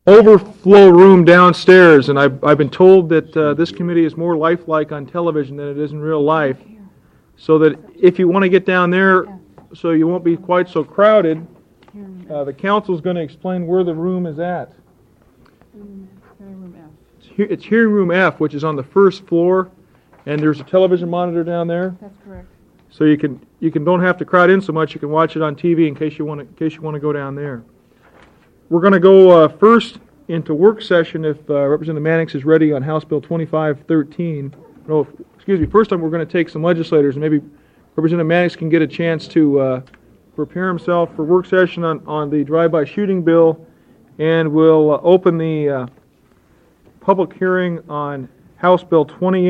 overflow room downstairs, and I've been told that this committee is more lifelike on television than it is in real life, so that if you want to get down there so you won't be quite so crowded, the council's going to explain where the room is at. Hearing room F. It's hearing room F, which is on the first floor, and there's a television monitor down there. That's correct. So you don't have to crowd in so much. You can watch it on TV in case you want to go down there. We're going to go first into work session if Representative Mannix is ready on House Bill 2513. No, excuse me. First time we're going to take some legislators, and maybe Representative Mannix can get a chance to prepare himself for work session on the drive-by shooting bill, and we'll open the public hearing on House Bill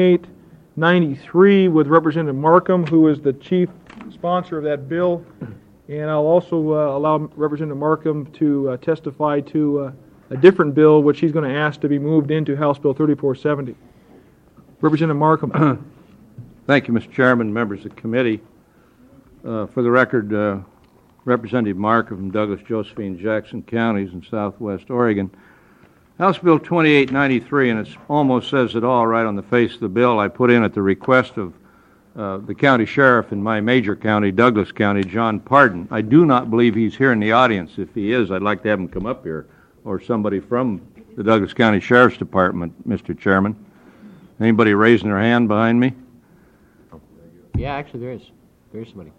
2893 with Representative Markham, who is the chief sponsor of that bill. And I'll also allow Representative Markham to testify to a different bill, which he's going to ask to be moved into House Bill 3470. Representative Markham. Thank you, Mr. Chairman, members of the committee. For the record, Representative Markham from Douglas, Josephine, Jackson counties in southwest Oregon. House Bill 2893, and it almost says it all right on the face of the bill, I put in at the request of the county sheriff in my major county, Douglas County, John Pardon. I do not believe he's here in the audience. If he is, I'd like to have him come up here, or somebody from the Douglas County Sheriff's Department, Mr. Chairman. Anybody raising their hand behind me? Yeah, actually there is. There is somebody.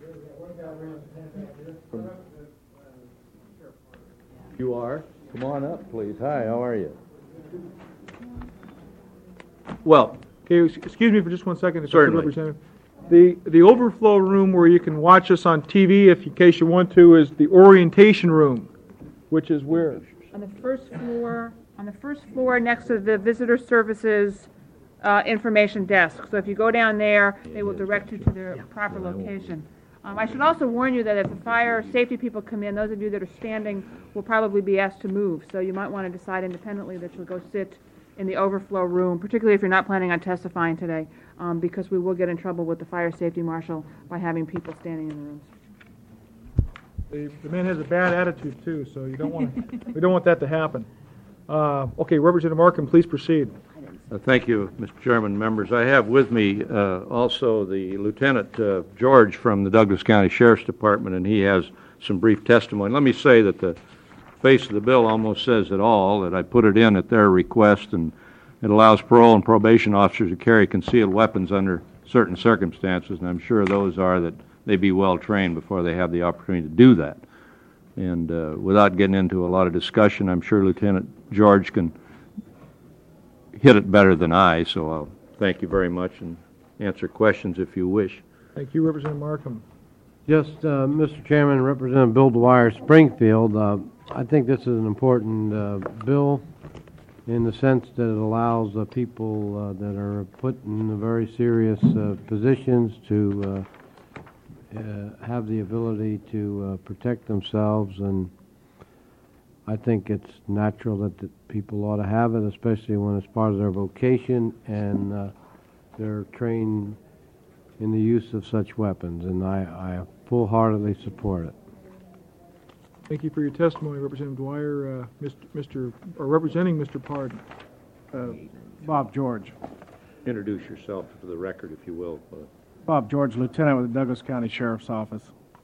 You are? Come on up, please. Hi, how are you? Well, Okay, excuse me for just 1 second. Certainly. Representative. The overflow room where you can watch us on TV, if in case you want to, is the orientation room, which is where? On the first floor, next to the visitor services information desk. So if you go down there, they will direct you to the proper location. I should also warn you that if the fire safety people come in, those of you that are standing will probably be asked to move. So you might want to decide independently that you'll go sit in the overflow room, particularly if you're not planning on testifying today, because we will get in trouble with the fire safety marshal by having people standing in the rooms. The man has a bad attitude too, so you don't want we don't want that to happen. Okay, Representative Markham, please proceed. Thank you, Mr. Chairman, members. I have with me also the Lieutenant George from the Douglas County Sheriff's Department, and he has some brief testimony. Let me say that the face of the bill almost says it all, that I put it in at their request, and it allows parole and probation officers to carry concealed weapons under certain circumstances, and I'm sure those are that they be well trained before they have the opportunity to do that. And without getting into a lot of discussion, I'm sure Lieutenant George can hit it better than I, so I'll thank you very much and answer questions if you wish. Thank you, Representative Markham. Just, Mr. Chairman, Representative Bill Dwyer, Springfield. I think this is an important bill in the sense that it allows people that are put in very serious positions to have the ability to protect themselves, and I think it's natural that people ought to have it, especially when it's part of their vocation and they're trained in the use of such weapons, and I full-heartedly support it. Thank you for your testimony, Representative Dwyer. Representing Mr. Pardon. Bob George. Introduce yourself for the record, if you will. Bob George, Lieutenant with the Douglas County Sheriff's Office.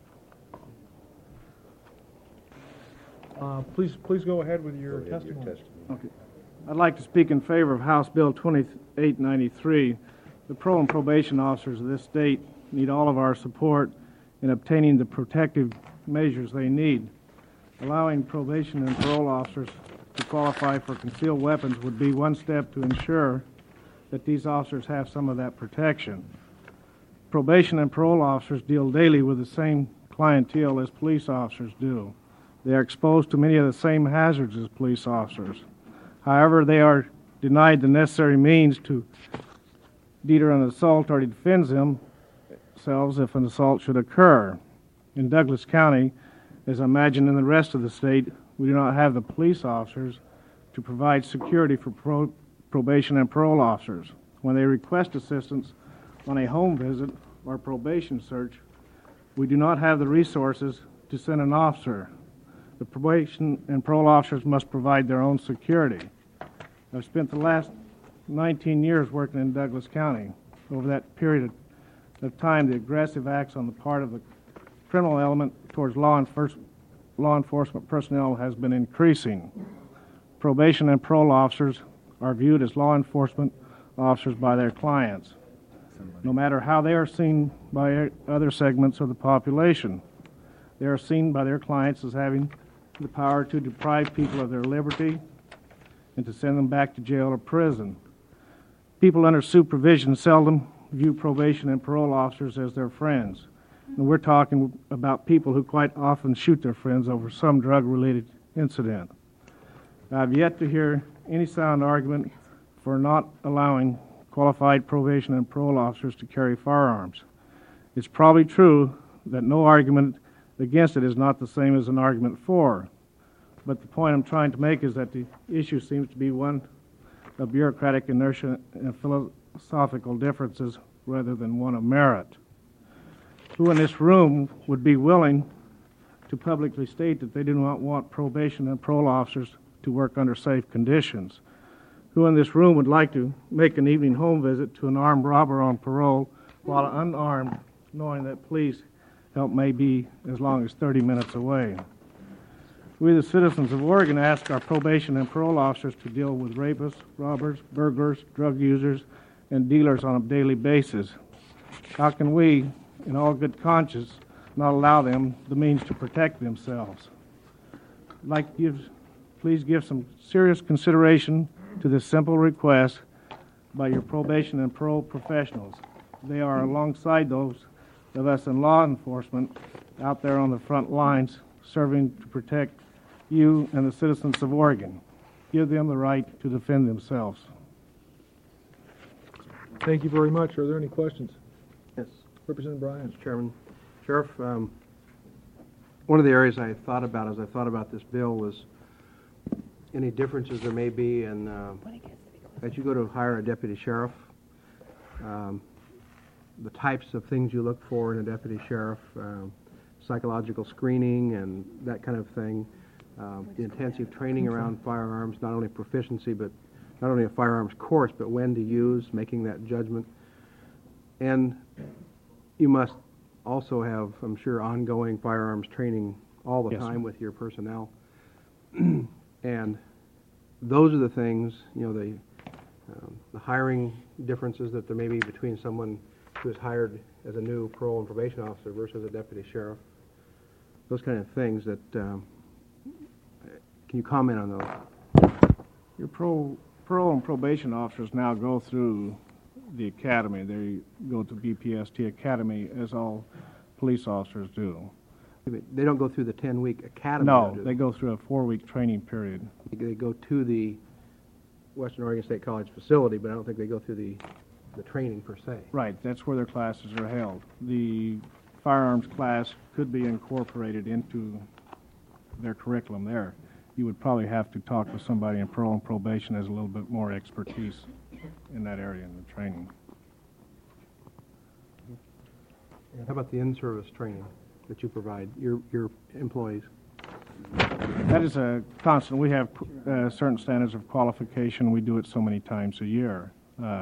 Please go ahead with your testimony. Okay. I'd like to speak in favor of House Bill 2893. The parole and probation officers of this state need all of our support in obtaining the protective measures they need. Allowing probation and parole officers to qualify for concealed weapons would be one step to ensure that these officers have some of that protection. Probation and parole officers deal daily with the same clientele as police officers do. They are exposed to many of the same hazards as police officers. However, they are denied the necessary means to deter an assault or to defend themselves if an assault should occur. In Douglas County, as I imagine in the rest of the state, we do not have the police officers to provide security for probation and parole officers. When they request assistance on a home visit or probation search, we do not have the resources to send an officer. The probation and parole officers must provide their own security. I've spent the last 19 years working in Douglas County. Over that period of time, the aggressive acts on the part of the criminal element towards law enforcement personnel has been increasing. Probation and parole officers are viewed as law enforcement officers by their clients, no matter how they are seen by other segments of the population. They are seen by their clients as having the power to deprive people of their liberty and to send them back to jail or prison. People under supervision seldom view probation and parole officers as their friends. And we're talking about people who quite often shoot their friends over some drug-related incident. I've yet to hear any sound argument for not allowing qualified probation and parole officers to carry firearms. It's probably true that no argument against it is not the same as an argument for. But the point I'm trying to make is that the issue seems to be one of bureaucratic inertia and philosophical differences rather than one of merit. Who in this room would be willing to publicly state that they do not want probation and parole officers to work under safe conditions? Who in this room would like to make an evening home visit to an armed robber on parole while unarmed, knowing that police help may be as long as 30 minutes away? We, the citizens of Oregon, ask our probation and parole officers to deal with rapists, robbers, burglars, drug users, and dealers on a daily basis. How can we, in all good conscience, not allow them the means to protect themselves? I'd like to please give some serious consideration to this simple request by your probation and parole professionals. They are alongside those of us in law enforcement out there on the front lines serving to protect you and the citizens of Oregon. Give them the right to defend themselves. Thank you very much. Are there any questions? Yes, Representative Bryan. Mr. Chairman. Sheriff, one of the areas I thought about as I thought about this bill was any differences there may be in, as you go to hire a deputy sheriff, the types of things you look for in a deputy sheriff, psychological screening and that kind of thing, the intensive training around firearms, not only proficiency, but not only a firearms course, but when to use, making that judgment. And you must also have, I'm sure, ongoing firearms training all the Yes, time sir. with your personnel. And those are the things, you know, the hiring differences that there may be between someone who is hired as a new parole and probation officer versus a deputy sheriff. Those kind of things that, can you comment on those? Your parole and probation officers now go through the academy. They go to BPST Academy as all police officers do. They don't go through the 10-week academy? No, do they go through a 4-week training period. They go to the Western Oregon State College facility, but I don't think they go through the training per se. Right, that's where their classes are held. The firearms class could be incorporated into their curriculum there. You would probably have to talk with somebody in parole and probation has a little bit more expertise in that area in the training. And how about the in-service training that you provide your employees? That is a constant. We have certain standards of qualification. We do it so many times a year.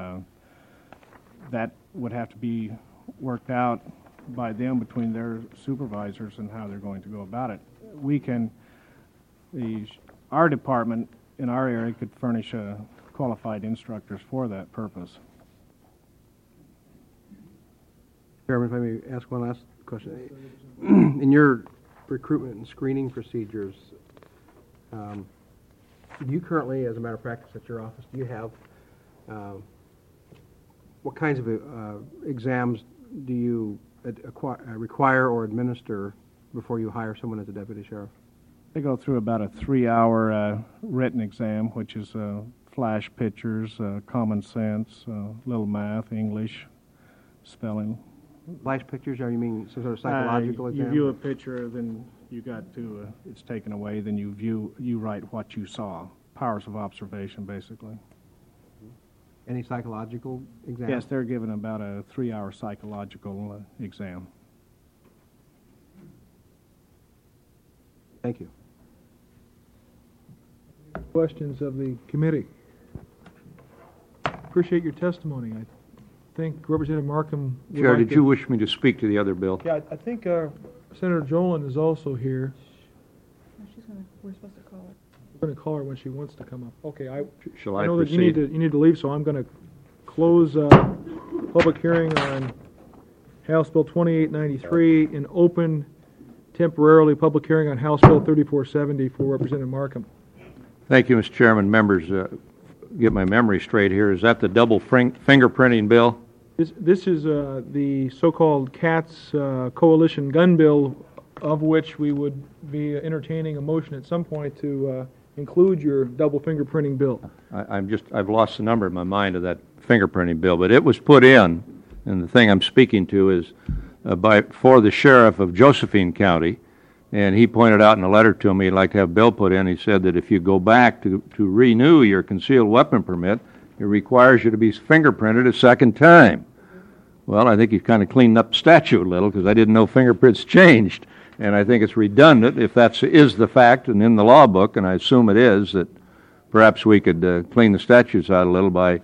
That would have to be worked out by them between their supervisors and how they're going to go about it. We can, our department in our area could furnish qualified instructors for that purpose. Chairman, if I may ask one last question. In your recruitment and screening procedures, do you currently, as a matter of practice at your office, do you have, what kinds of exams do you require or administer before you hire someone as a deputy sheriff? They go through about a 3-hour written exam, which is flash pictures, common sense, little math, English, spelling. Flash pictures, or you mean some sort of psychological exam? You view a picture, then you got to, it's taken away, then you write what you saw. Powers of observation, basically. Any psychological exam? Yes, they're given about a 3-hour psychological exam. Thank you. Questions of the committee? Appreciate your testimony. I think Representative Markham would Chair, like did to- you wish me to speak to the other bill? Yeah, I think Senator Jolin is also here. We're supposed to call it. We're going to call her when she wants to come up. Okay, Shall I I know that proceed? you need to leave, so I'm going to close public hearing on House Bill 2893 and open temporarily public hearing on House Bill 3470 for Representative Markham. Thank you, Mr. Chairman. Members, get my memory straight here. Is that the double fingerprinting bill? This is the so-called CATS Coalition gun bill, of which we would be entertaining a motion at some point to include your double fingerprinting bill. I've lost the number in my mind of that fingerprinting bill, but it was put in, and the thing I'm speaking to is for the sheriff of Josephine County, and he pointed out in a letter to me he'd like to have a bill put in. He said that if you go back to renew your concealed weapon permit, it requires you to be fingerprinted a second time. Well, I think you've kind of cleaned up the statute a little, because I didn't know fingerprints changed. And I think it's redundant if that is the fact and in the law book, and I assume it is, that perhaps we could clean the statutes out a little by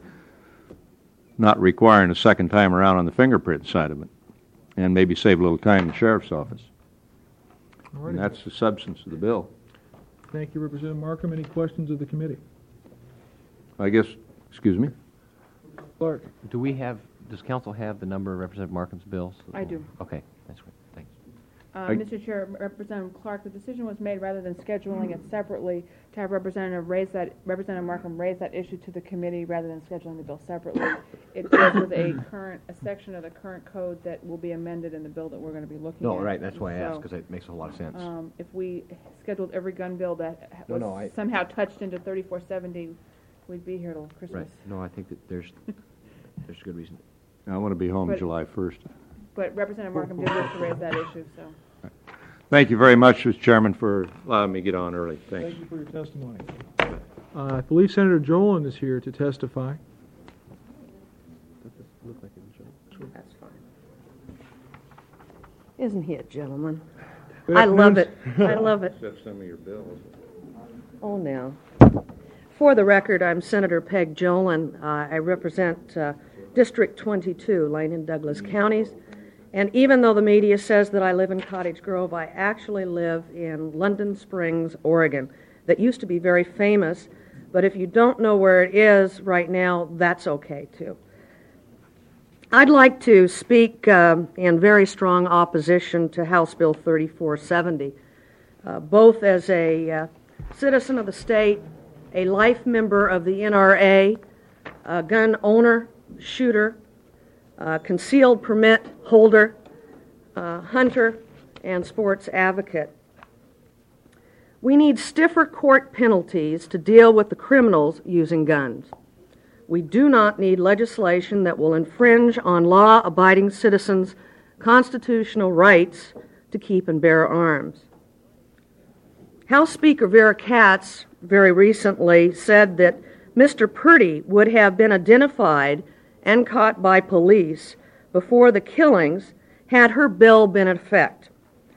not requiring a second time around on the fingerprint side of it, and maybe save a little time in the sheriff's office. All And righty. that's the substance of the bill. Thank you, Representative Markham. Any questions of the committee? I guess, excuse me? Clark? Does council have the number of Representative Markham's bills? I do. Okay, that's great, thanks. Mr. Chair, Representative Clark, the decision was made rather than scheduling it separately to have Representative Markham raise that issue to the committee rather than scheduling the bill separately. It deals with a section of the current code that will be amended in the bill that we're going to be looking at. No, right, that's why I asked, So, because it makes a whole lot of sense. If we scheduled every gun bill that was somehow touched into 3470, we'd be here till Christmas. Right, no, I think that there's a good reason. I want to be home But- July 1st. But Representative Markham did wish to raise that issue, so. Thank you very much, Mr. Chairman, for allowing me to get on early. Thanks. Thank you for your testimony. I believe Senator Jolin is here to testify. That's fine. Isn't he a gentleman? Good I love afternoon. it. I love it. Except some of your bills. Oh, now. For the record, I'm Senator Peg Jolin. I represent District 22, Lane and Douglas counties. And even though the media says that I live in Cottage Grove, I actually live in London Springs, Oregon. That used to be very famous, but if you don't know where it is right now, that's okay too. I'd like to speak in very strong opposition to House Bill 3470, both as a citizen of the state, a life member of the NRA, a gun owner, shooter, concealed permit holder, hunter, and sports advocate. We need stiffer court penalties to deal with the criminals using guns. We do not need legislation that will infringe on law-abiding citizens' constitutional rights to keep and bear arms. House Speaker Vera Katz very recently said that Mr. Purdy would have been identified and caught by police before the killings had her bill been in effect.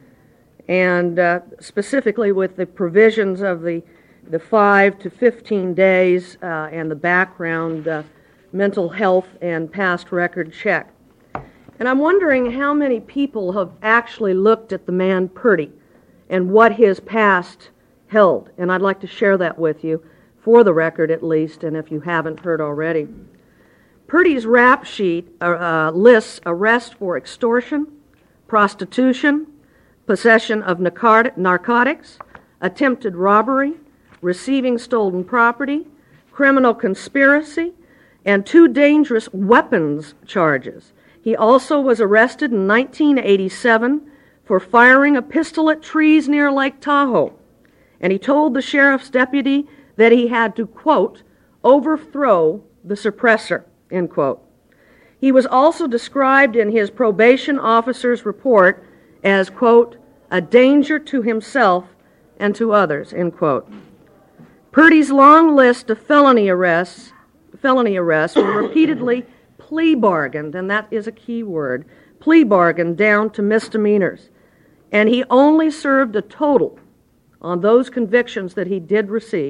And specifically with the provisions of the 5 to 15 days and the background mental health and past record check. And I'm wondering how many people have actually looked at the man Purdy and what his past held. And I'd like to share that with you, for the record at least, and if you haven't heard already. Purdy's rap sheet lists arrest for extortion, prostitution, possession of narcotics, attempted robbery, receiving stolen property, criminal conspiracy, and 2 dangerous weapons charges. He also was arrested in 1987 for firing a pistol at trees near Lake Tahoe, and he told the sheriff's deputy that he had to, quote, overthrow the suppressor, end quote. He was also described in his probation officer's report as, quote, a danger to himself and to others, end quote. Purdy's long list of felony arrests were repeatedly plea bargained, and that is a key word, plea bargained down to misdemeanors. And he only served a total, on those convictions that he did receive,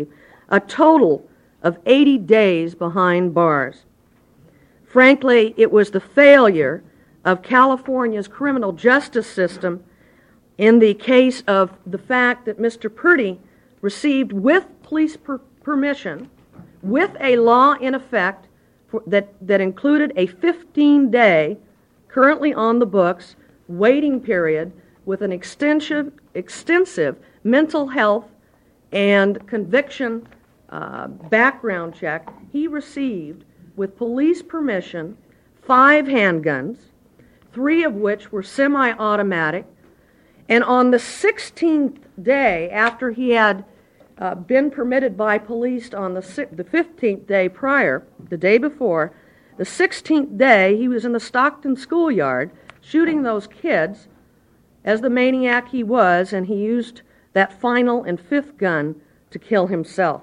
a total of 80 days behind bars. Frankly, it was the failure of California's criminal justice system in the case of the fact that Mr. Purdy received, with police permission, with a law in effect that included a 15-day, currently on the books, waiting period with an extensive mental health and conviction background check. He received, with police permission, 5 handguns, 3 of which were semi-automatic. And on the 16th day after he had been permitted by police on the 15th day prior, the day before, the 16th day he was in the Stockton schoolyard shooting those kids as the maniac he was, and he used that final and 5th gun to kill himself.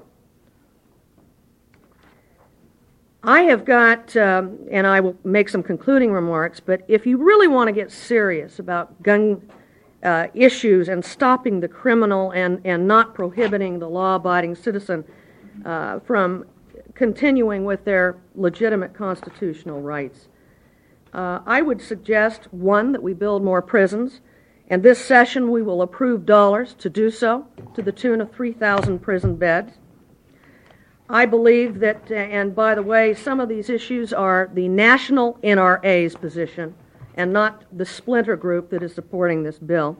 I have got, and I will make some concluding remarks, but if you really want to get serious about gun issues and stopping the criminal and not prohibiting the law-abiding citizen from continuing with their legitimate constitutional rights, I would suggest, 1, that we build more prisons, and this session we will approve dollars to do so, to the tune of 3,000 prison beds. I believe that, and by the way, some of these issues are the national NRA's position and not the splinter group that is supporting this bill.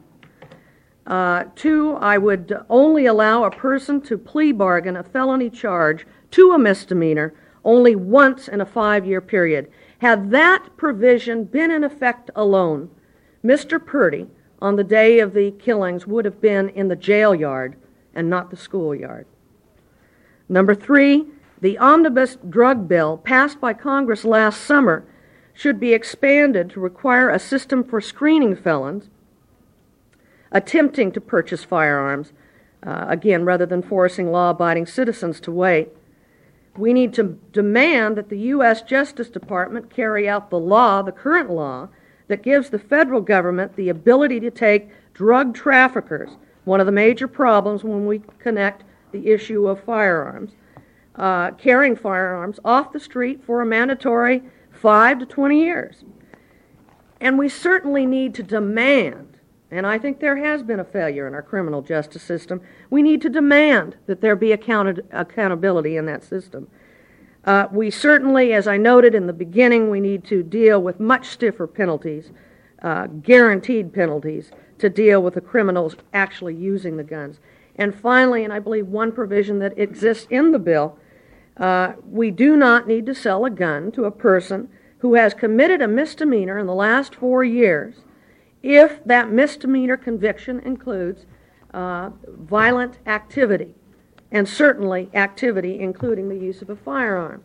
2, I would only allow a person to plea bargain a felony charge to a misdemeanor only once in a 5-year period. Had that provision been in effect alone, Mr. Purdy, on the day of the killings, would have been in the jail yard and not the schoolyard. Number 3, the omnibus drug bill passed by Congress last summer should be expanded to require a system for screening felons attempting to purchase firearms, again, rather than forcing law-abiding citizens to wait. We need to demand that the U.S. Justice Department carry out the law, the current law, that gives the federal government the ability to take drug traffickers, one of the major problems when we connect the issue of firearms, carrying firearms off the street for a mandatory 5 to 20 years. And we certainly need to demand, and I think there has been a failure in our criminal justice system, we need to demand that there be accountability in that system. We certainly, as I noted in the beginning, we need to deal with much stiffer penalties, guaranteed penalties, to deal with the criminals actually using the guns. And finally, and I believe one provision that exists in the bill, we do not need to sell a gun to a person who has committed a misdemeanor in the last 4 years if that misdemeanor conviction includes violent activity, and certainly activity including the use of a firearm.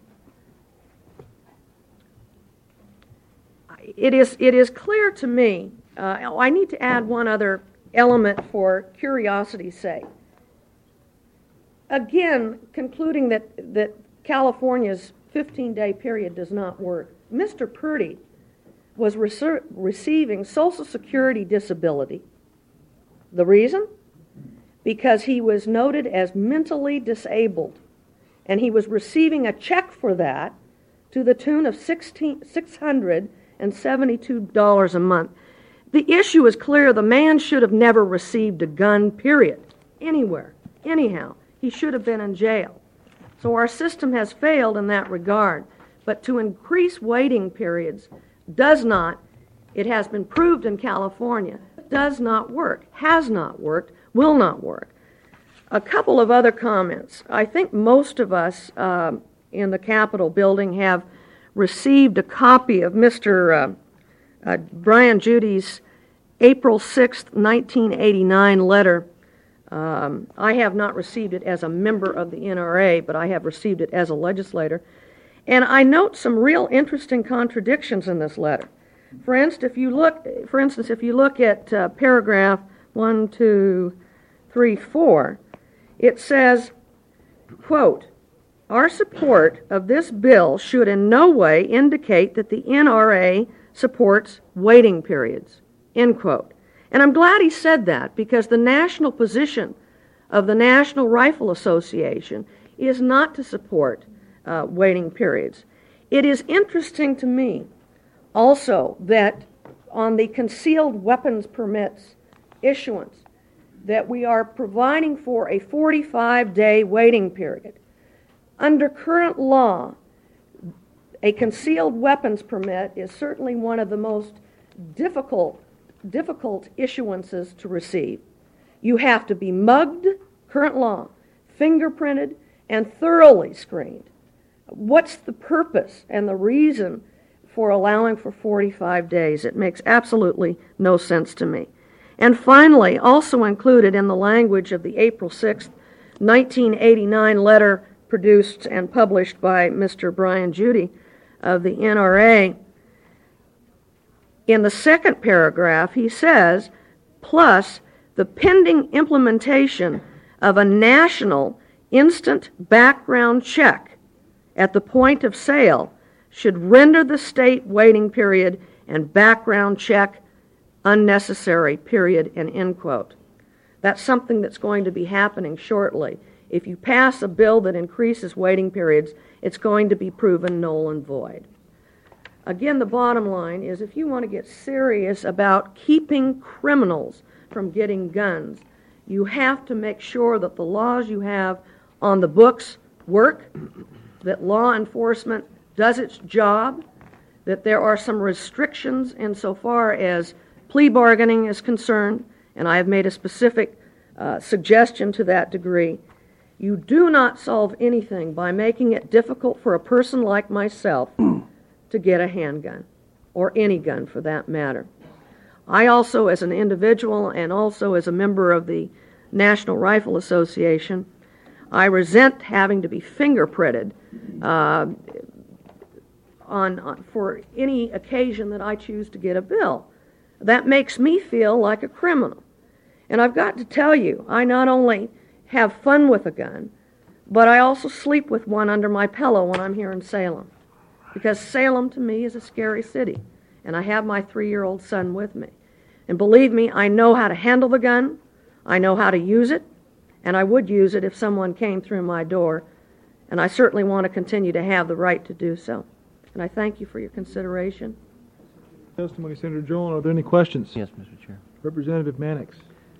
It is clear to me, I need to add one other element for curiosity's sake. Again, concluding that California's 15-day period does not work, Mr. Purdy was receiving Social Security disability. The reason? Because he was noted as mentally disabled, and he was receiving a check for that to the tune of $672 a month. The issue is clear. The man should have never received a gun, period, anywhere, anyhow. He should have been in jail. So our system has failed in that regard. But to increase waiting periods does not, it has been proved in California, does not work, has not worked, will not work. A couple of other comments. I think most of us in the Capitol building have received a copy of Mr. Brian Judy's April 6, 1989 letter. I have not received it as a member of the NRA, but I have received it as a legislator. And I note some real interesting contradictions in this letter. For instance, if you look at paragraph 1, 2, 3, 4, it says, quote, "Our support of this bill should in no way indicate that the NRA supports waiting periods," end quote. And I'm glad he said that, because the national position of the National Rifle Association is not to support waiting periods. It is interesting to me also that on the concealed weapons permits issuance, that we are providing for a 45-day waiting period. Under current law, a concealed weapons permit is certainly one of the most difficult issuances to receive. You have to be mugged, current law, fingerprinted, and thoroughly screened. What's the purpose and the reason for allowing for 45 days? It makes absolutely no sense to me. And finally, also included in the language of the April 6, 1989 letter produced and published by Mr. Brian Judy of the NRA, in the second paragraph, he says, plus the pending implementation of a national instant background check at the point of sale should render the state waiting period and background check unnecessary, period, and end quote. That's something that's going to be happening shortly. If you pass a bill that increases waiting periods, it's going to be proven null and void. Again, the bottom line is if you want to get serious about keeping criminals from getting guns, you have to make sure that the laws you have on the books work, that law enforcement does its job, that there are some restrictions insofar as plea bargaining is concerned, and I have made a specific suggestion to that degree. You do not solve anything by making it difficult for a person like myself to get a handgun, or any gun for that matter. I also, as an individual and also as a member of the National Rifle Association, I resent having to be fingerprinted for any occasion that I choose to get a bill. That makes me feel like a criminal. And I've got to tell you, I not only have fun with a gun, but I also sleep with one under my pillow when I'm here in Salem. Because Salem, to me, is a scary city. And I have my 3-year-old son with me. And believe me, I know how to handle the gun, I know how to use it, and I would use it if someone came through my door. And I certainly want to continue to have the right to do so. And I thank you for your consideration. Testimony, Senator Joel. Are there any questions? Yes, Mr. Chair. Representative Mannix.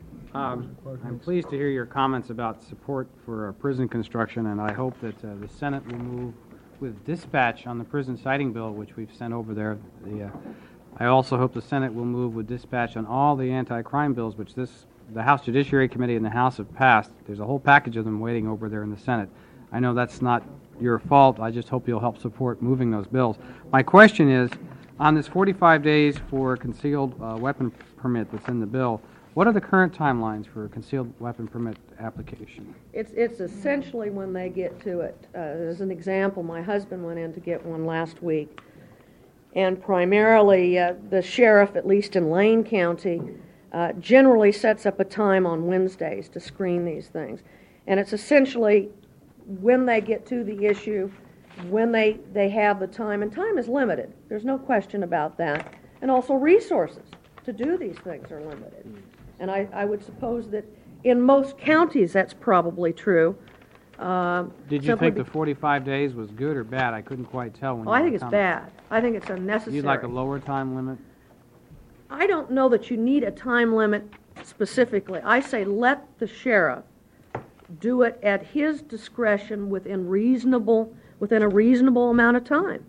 I'm pleased to hear your comments about support for prison construction, and I hope that the Senate will move with dispatch on the prison siting bill, which we've sent over there. I also hope the Senate will move with dispatch on all the anti-crime bills, which the House Judiciary Committee and the House have passed. There's a whole package of them waiting over there in the Senate. I know that's not your fault. I just hope you'll help support moving those bills. My question is, on this 45 days for concealed weapon permit that's in the bill, what are the current timelines for a concealed weapon permit application? It's essentially when they get to it. As an example, my husband went in to get one last week, and primarily the sheriff, at least in Lane County, generally sets up a time on Wednesdays to screen these things. And it's essentially when they get to the issue, when they have the time, and time is limited. There's no question about that. And also resources to do these things are limited. And I would suppose that in most counties that's probably true. Did you think the 45 days was good or bad? I couldn't quite tell. When I think it's bad. I think it's unnecessary. You'd like a lower time limit? I don't know that you need a time limit specifically. I say let the sheriff do it at his discretion within a reasonable amount of time.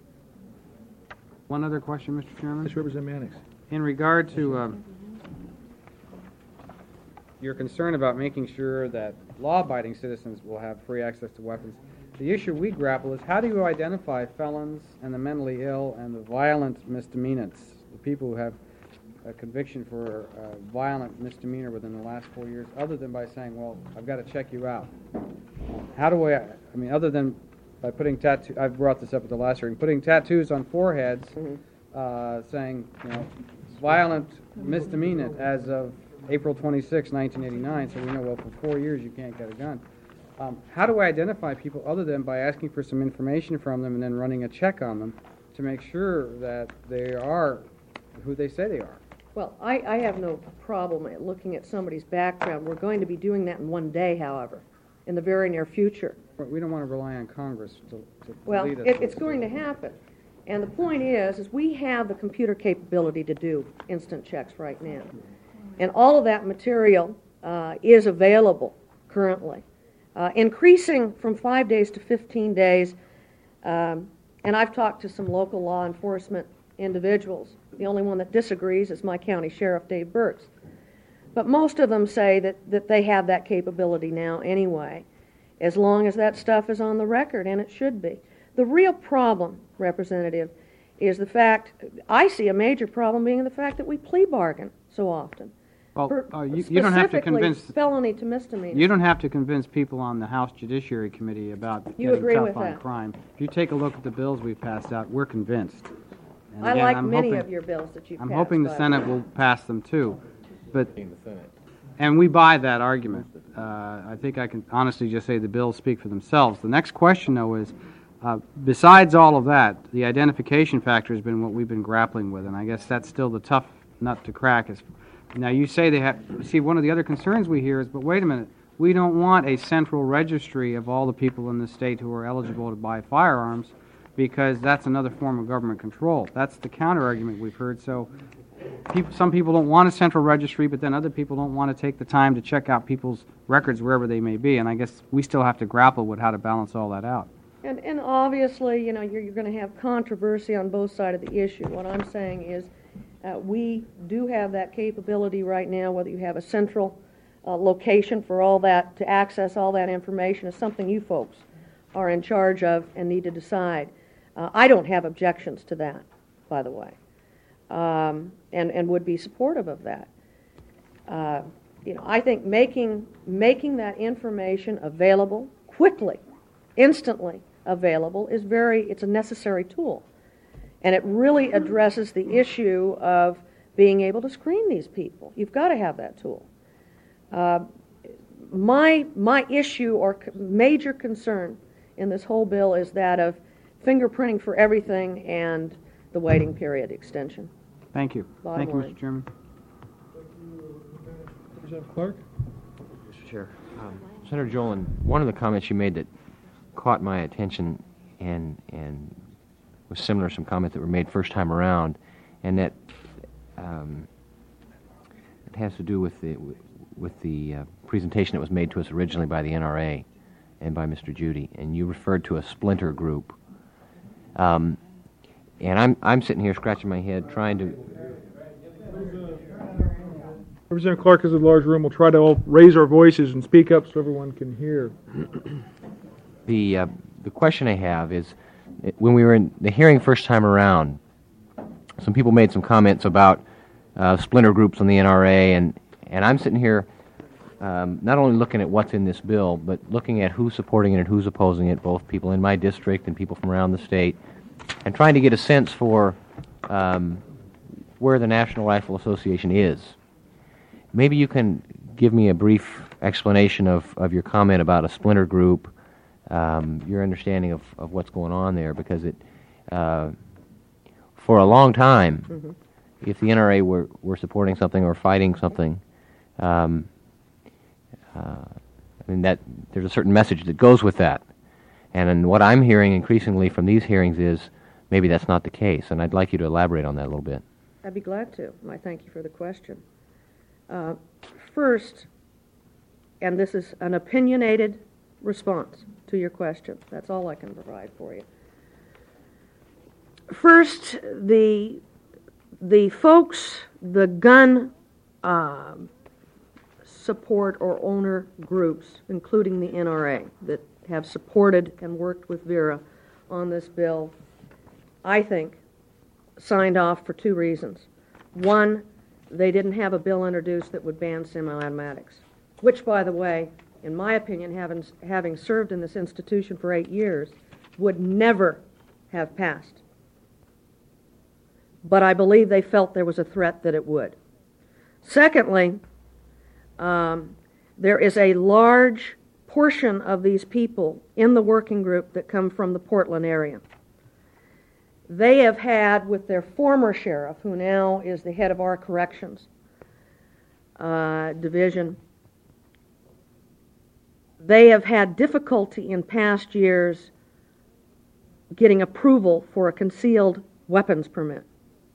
One other question, Mr. Chairman. Yes, Representative Mannix. In regard to your concern about making sure that law-abiding citizens will have free access to weapons, the issue we grapple is how do you identify felons and the mentally ill and the violent misdemeanants, the people who have a conviction for a violent misdemeanor within the last 4 years, other than by saying, well, I've got to check you out. How do I mean, other than by putting tattoos, I've brought this up at the last hearing, putting tattoos on foreheads, saying, violent misdemeanor as of April 26, 1989, so we know, well, for 4 years you can't get a gun. How do I identify people other than by asking for some information from them and then running a check on them to make sure that they are who they say they are? Well, I have no problem at looking at somebody's background. We're going to be doing that in one day, however. in the very near future. But we don't want to rely on Congress to Well, lead us. it's going to happen. And the point is we have the computer capability to do instant checks right now. And all of that material is available currently, increasing from 5 days to 15 days. And I've talked to some local law enforcement individuals. The only one that disagrees is my county sheriff, Dave Burks. But most of them say that they have that capability now anyway, as long as that stuff is on the record, and it should be. The real problem, Representative, is the fact, I see a major problem being the fact that we plea bargain so often. Well, you don't have to convince felony to misdemeanor. You don't have to convince people on the House Judiciary Committee about getting tough on crime. If you take a look at the bills we've passed out, we're convinced. And I again, like I'm many hoping, of your bills that you've I'm passed. hoping the but- Senate will pass them too. But and we buy that argument. I think I can honestly just say the bills speak for themselves. The next question, though, is besides all of that, the identification factor has been what we've been grappling with, and I guess that's still the tough nut to crack. Now, you say they have, see, one of the other concerns we hear is, but wait a minute, we don't want a central registry of all the people in the state who are eligible to buy firearms, because that's another form of government control. That's the counter-argument we've heard. So some people don't want a central registry, but then other people don't want to take the time to check out people's records wherever they may be, and I guess we still have to grapple with how to balance all that out. And obviously, you know, you're going to have controversy on both sides of the issue. What I'm saying is we do have that capability right now, whether you have a central location for all that, to access all that information is something you folks are in charge of and need to decide. I don't have objections to that, by the way, and would be supportive of that. You know, I think making that information available quickly, instantly available, it's a necessary tool. And it really addresses the issue of being able to screen these people. You've got to have that tool. My issue or major concern in this whole bill is that of fingerprinting for everything and the waiting period extension. Thank you. Bottom Thank you, line. Mr. Chairman. Representative Clark? Mr. Chair, Senator Jolin, one of the comments you made that caught my attention and was similar to some comments that were made first time around, and that it has to do with the presentation that was made to us originally by the NRA and by Mr. Judy, and you referred to a splinter group. And I'm sitting here scratching my head trying to. Representative Clark is in a large room. We'll try to all raise our voices and speak up so everyone can hear. The question I have is, when we were in the hearing first time around, some people made some comments about splinter groups on the NRA, and I'm sitting here not only looking at what's in this bill, but looking at who's supporting it and who's opposing it, both people in my district and people from around the state, and trying to get a sense for where the National Rifle Association is. Maybe you can give me a brief explanation of your comment about a splinter group, your understanding of what's going on there, because it, for a long time, if the NRA were supporting something or fighting something, I mean, that there's a certain message that goes with that. And what I'm hearing increasingly from these hearings is maybe that's not the case, and I'd like you to elaborate on that a little bit. I'd be glad to. I thank you for the question. First, and this is an opinionated response to your question. That's all I can provide for you. First, the folks, the gun support or owner groups, including the NRA, that have supported and worked with Vera on this bill, I think, signed off for two reasons. One, they didn't have a bill introduced that would ban semi-automatics, which, by the way, in my opinion, having served in this institution for 8 years, would never have passed. But I believe they felt there was a threat that it would. Secondly, there is a large portion of these people in the working group that come from the Portland area. They have had, with their former sheriff, who now is the head of our corrections division, they have had difficulty in past years getting approval for a concealed weapons permit.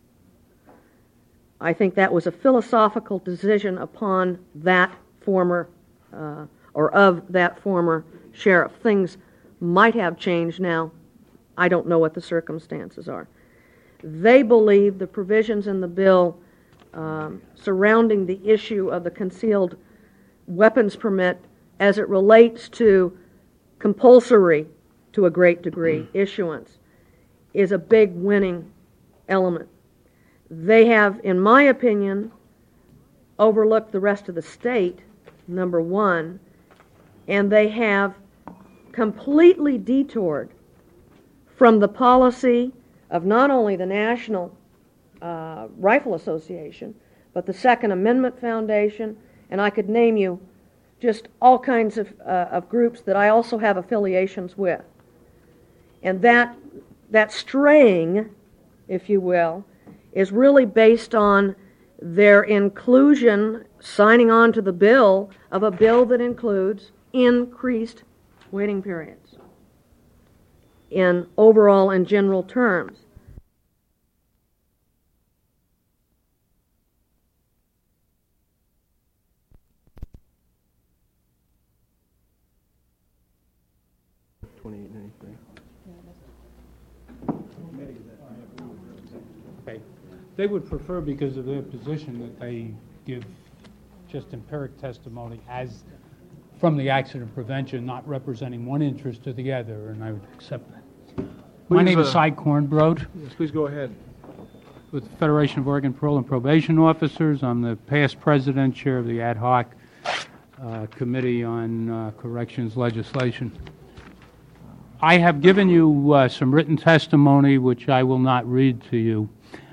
I think that was a philosophical decision upon that former, or of that former sheriff. Things might have changed now. I don't know what the circumstances are. They believe the provisions in the bill surrounding the issue of the concealed weapons permit as it relates to compulsory, to a great degree, issuance is a big winning element. They have, in my opinion, overlooked the rest of the state, number one, and they have completely detoured from the policy of not only the National Rifle Association, but the Second Amendment Foundation, and I could name you just all kinds of groups that I also have affiliations with. And that straying, if you will, is really based on their inclusion, signing on to the bill, of a bill that includes increased waiting periods in overall and general terms. Okay. They would prefer, because of their position, that they give just empiric testimony as from the accident prevention, not representing one interest or the other, and I would accept that. My name is Cy Kornbrod. Yes, please go ahead. With the Federation of Oregon Parole and Probation Officers. I'm the past president, chair of the ad hoc committee on corrections legislation. I have given you some written testimony, which I will not read to you.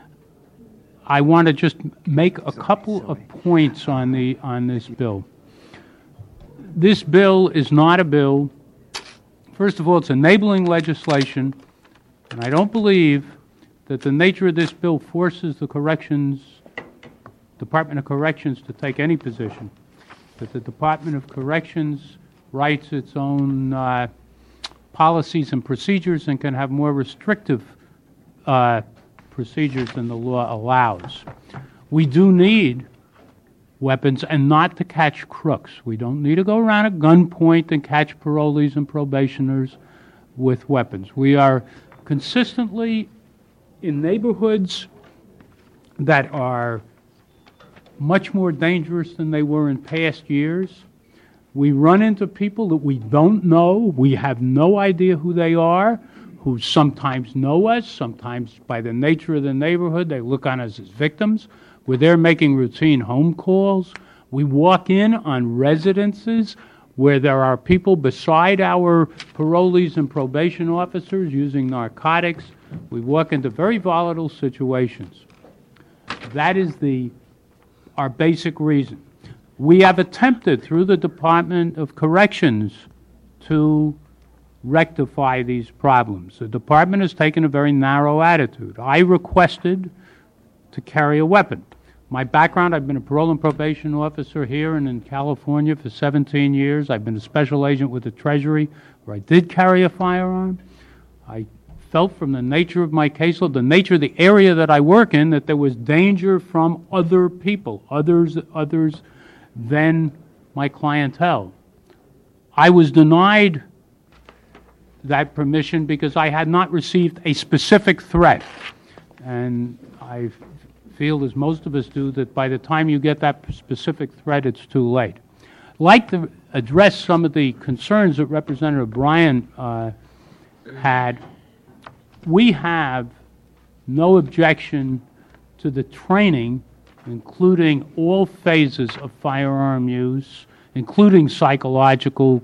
I want to just make a couple of points on this bill. This bill is not a bill. First of all, it's enabling legislation, and I don't believe that the nature of this bill forces the Department of Corrections to take any position. That the Department of Corrections writes its own policies and procedures and can have more restrictive procedures than the law allows. We do need weapons, and not to catch crooks. We don't need to go around at gunpoint and catch parolees and probationers with weapons. We are consistently in neighborhoods that are much more dangerous than they were in past years. We run into people that we don't know. We have no idea who they are, who sometimes know us, sometimes by the nature of the neighborhood, they look on us as victims. We're there making routine home calls. We walk in on residences where there are people beside our parolees and probation officers using narcotics. We walk into very volatile situations. That is our basic reason. We have attempted through the Department of Corrections to rectify these problems. The department has taken a very narrow attitude. I requested to carry a weapon. My background, I've been a parole and probation officer here and in California for 17 years. I've been a special agent with the Treasury where I did carry a firearm. I felt from the nature of my caseload, the nature of the area that I work in, that there was danger from other people, others than my clientele. I was denied that permission because I had not received a specific threat. And I feel, as most of us do, that by the time you get that specific threat, it's too late. I'd like to address some of the concerns that Representative Bryan had. We have no objection to the training, including all phases of firearm use, including the psychological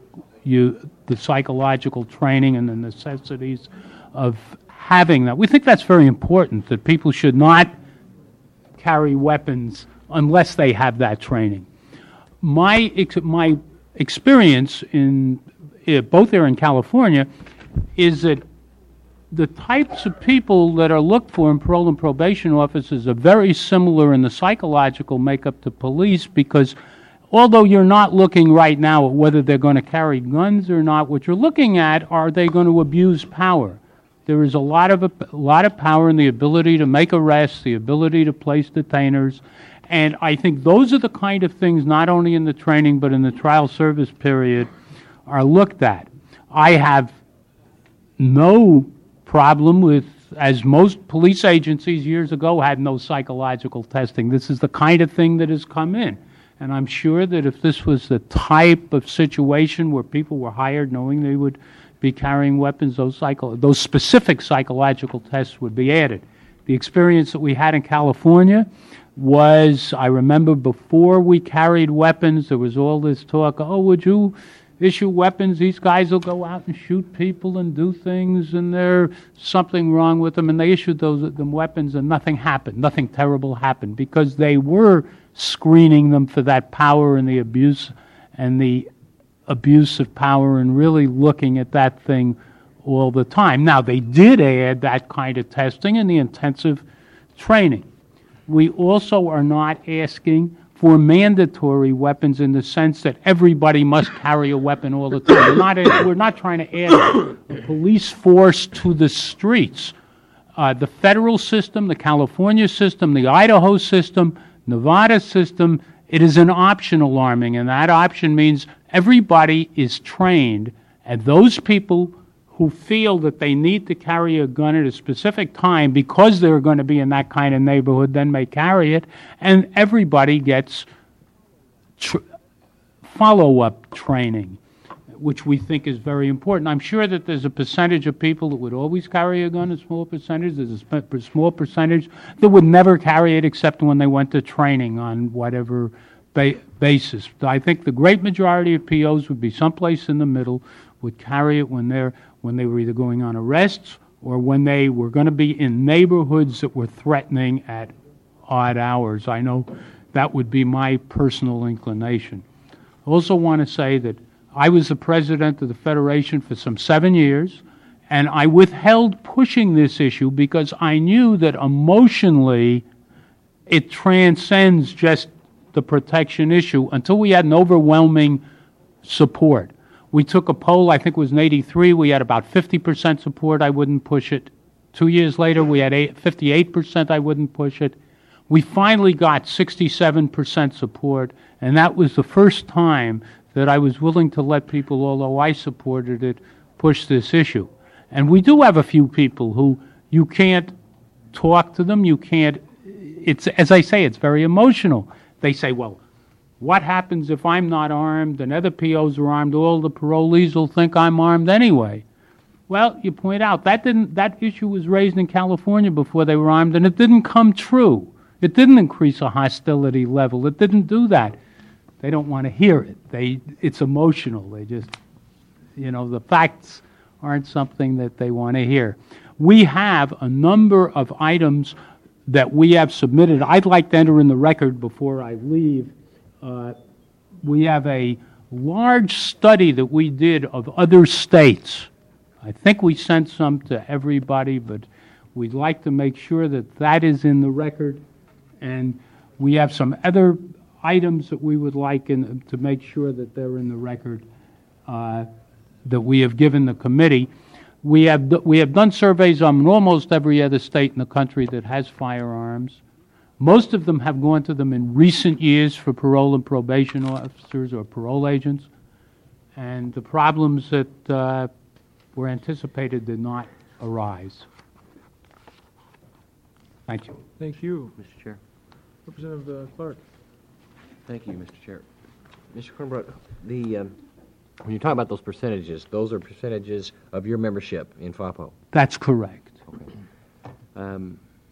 training and the necessities of having that. We think that's very important, that people should not carry weapons unless they have that training. My experience in both there in California is that the types of people that are looked for in parole and probation officers are very similar in the psychological makeup to police, because although you're not looking right now at whether they're going to carry guns or not, what you're looking at, are they going to abuse power? There is a lot of power in the ability to make arrests, the ability to place detainers, and I think those are the kind of things, not only in the training but in the trial service period, are looked at. I have no problem with, as most police agencies years ago had no psychological testing. This is the kind of thing that has come in. And I'm sure that if this was the type of situation where people were hired knowing they would be carrying weapons, those specific psychological tests would be added. The experience that we had in California was, I remember before we carried weapons, there was all this talk, oh, would you issue weapons? These guys will go out and shoot people and do things, and there's something wrong with them. And they issued them weapons, and nothing happened. Nothing terrible happened, because they were screening them for that power and the abuse of power, and really looking at that thing all the time. Now, they did add that kind of testing in the intensive training. We also are not asking for mandatory weapons in the sense that everybody must carry a weapon all the time. We're not trying to add a police force to the streets. The federal system, the California system, the Idaho system, Nevada system, it is an optional arming, and that option means everybody is trained, and those people who feel that they need to carry a gun at a specific time because they're going to be in that kind of neighborhood then may carry it, and everybody gets follow-up training, which we think is very important. I'm sure that there's a percentage of people that would always carry a gun, a small percentage. There's a small percentage that would never carry it except when they went to training on whatever basis. I think the great majority of POs would be someplace in the middle, would carry it when they were either going on arrests or when they were going to be in neighborhoods that were threatening at odd hours. I know that would be my personal inclination. I also want to say that I was the president of the Federation for some 7 years, and I withheld pushing this issue because I knew that emotionally it transcends just the protection issue until we had an overwhelming support. We took a poll, I think it was in '83, we had about 50% support, I wouldn't push it. 2 years later, we had 58%, I wouldn't push it. We finally got 67% support, and that was the first time that I was willing to let people, although I supported it, push this issue. And we do have a few people who you can't talk to them, you can't, it's, as I say, it's very emotional. They say, well, what happens if I'm not armed and other POs are armed? All the parolees will think I'm armed anyway. Well, you point out that issue was raised in California before they were armed, and it didn't come true. It didn't increase a hostility level. It didn't do that. They don't want to hear it. It's emotional. They just, the facts aren't something that they want to hear. We have a number of items that we have submitted. I'd like to enter in the record before I leave. We have a large study that we did of other states. I think we sent some to everybody, but we'd like to make sure that that is in the record. And we have some other items that we would like to make sure that they're in the record that we have given the committee. We have done surveys on almost every other state in the country that has firearms. Most of them have gone to them in recent years for parole and probation officers or parole agents, and the problems that were anticipated did not arise. Thank you. Thank you. Mr. Chair. Representative Clark. Thank you, Mr. Chair. Mr. Kornbrook, when you talk about those percentages, those are percentages of your membership in FAPO. That's correct. Okay.